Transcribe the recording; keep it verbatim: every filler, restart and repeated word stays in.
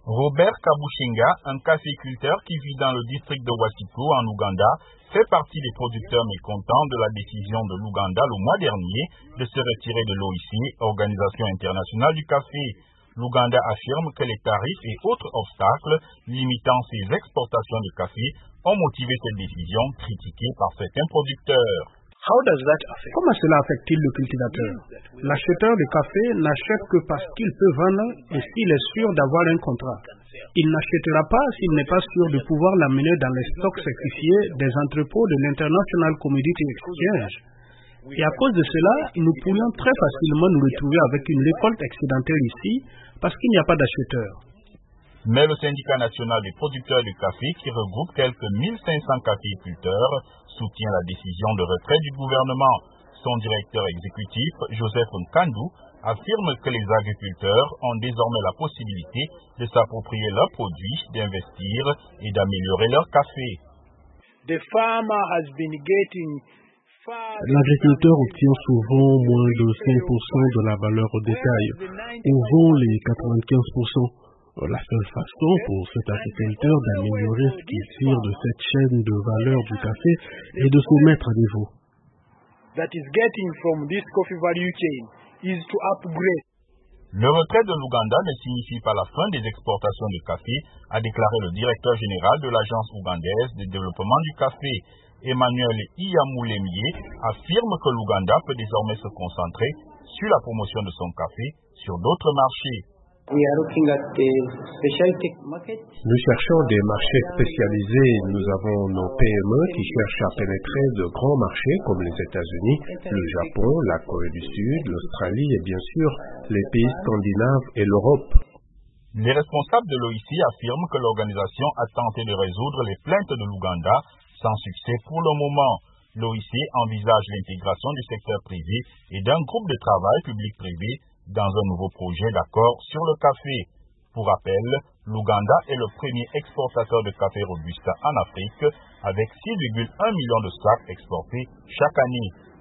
Robert Kabushinga, un caféiculteur qui vit dans le district de Wasiku en Ouganda, fait partie des producteurs mécontents de la décision de l'Ouganda le mois dernier de se retirer de l'O I C, Organisation internationale du café. L'Ouganda affirme que les tarifs et autres obstacles limitant ses exportations de café ont motivé cette décision critiquée par certains producteurs. Comment cela affecte-t-il le cultivateur? L'acheteur de café n'achète que parce qu'il peut vendre et s'il est sûr d'avoir un contrat. Il n'achètera pas s'il n'est pas sûr de pouvoir l'amener dans les stocks certifiés des entrepôts de l'International Commodity Exchange. Et à cause de cela, nous pourrions très facilement nous retrouver avec une récolte excédentaire ici parce qu'il n'y a pas d'acheteurs. Mais le syndicat national des producteurs de café, qui regroupe quelques mille cinq cents caféiculteurs, soutient la décision de retrait du gouvernement. Son directeur exécutif, Joseph Nkandou, affirme que les agriculteurs ont désormais la possibilité de s'approprier leurs produits, d'investir et d'améliorer leur café. L'agriculteur obtient souvent moins de cinq pour cent de la valeur au détail, ou vend les quatre-vingt-quinze pour cent. La seule façon pour cet agriculteur d'améliorer ce qu'il tire de cette chaîne de valeur du café est de se mettre à niveau. Le retrait de l'Ouganda ne signifie pas la fin des exportations de café, a déclaré le directeur général de l'Agence ougandaise de développement du café. Emmanuel Iyamoulemie affirme que l'Ouganda peut désormais se concentrer sur la promotion de son café sur d'autres marchés. Nous cherchons des marchés spécialisés. Nous avons nos P M E qui cherchent à pénétrer de grands marchés comme les États-Unis, le Japon, la Corée du Sud, l'Australie et bien sûr les pays scandinaves et l'Europe. Les responsables de l'O I C affirment que l'organisation a tenté de résoudre les plaintes de l'Ouganda sans succès pour le moment. L'O I C envisage l'intégration du secteur privé et d'un groupe de travail public-privé dans un nouveau projet d'accord sur le café. Pour rappel, l'Ouganda est le premier exportateur de café robusta en Afrique avec six virgule un millions de sacs exportés chaque année.